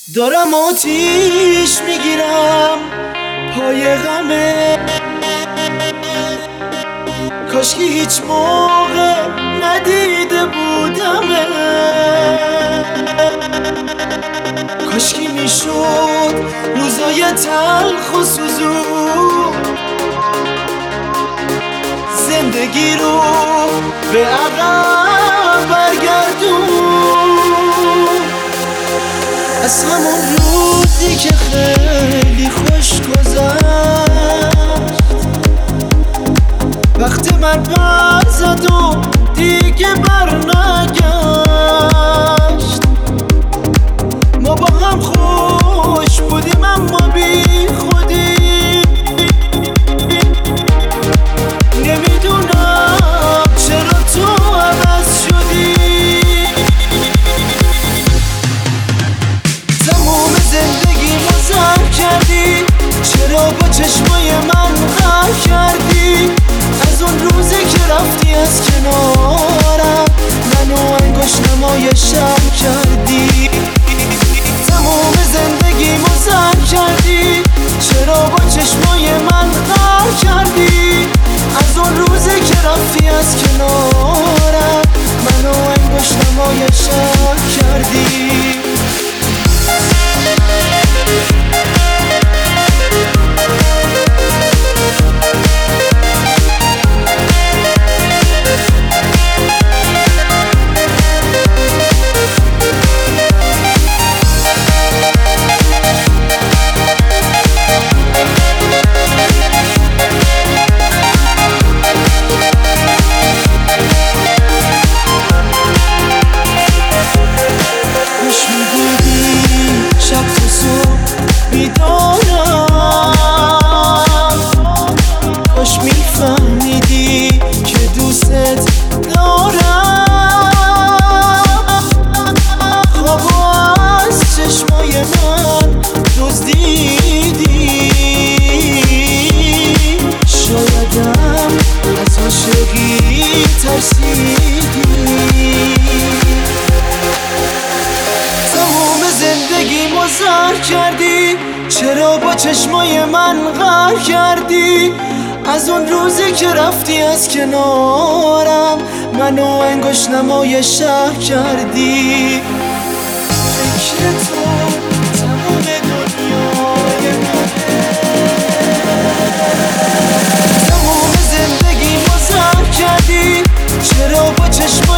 دارم آتیش میگیرم پای غمه، کاشکی هیچ موقع ندیده بودمه، کاشکی میشد روزای تلخ و سوزون زندگی رو به عقب برگردون. از همون روزی که خیلی خوش گذشت، وقتی من پر زد و دیگه برنگشت، ما با هم خوش بودیم اما بی خودی، نمیدونم چرا تو عوض شدی. تموم زندگی رو زم کردی، چرا با چشمای من غر کردی؟ از اون روزی که رفتی از کنارم منو انگشت نمای شب کردی. تموم زندگی مزر کردی، چرا با چشمای من غر کردی؟ از اون روزی که رفتی از کنارم منو انگشت نمای شب کردی. کاش میفهمیدی که دوست دارم، خوابو از چشمای من دزدیدی، شایدم از عاشقی ترسیدی. تموم زندگی مزر کردی، چرا با چشمای من غر کردی؟ از اون روزی که رفتی از کنارم منو انگشت نمای شب کردی. فکر تو تمام دنیای منه، تموم زندگی مزر کردی، چرا با چشمای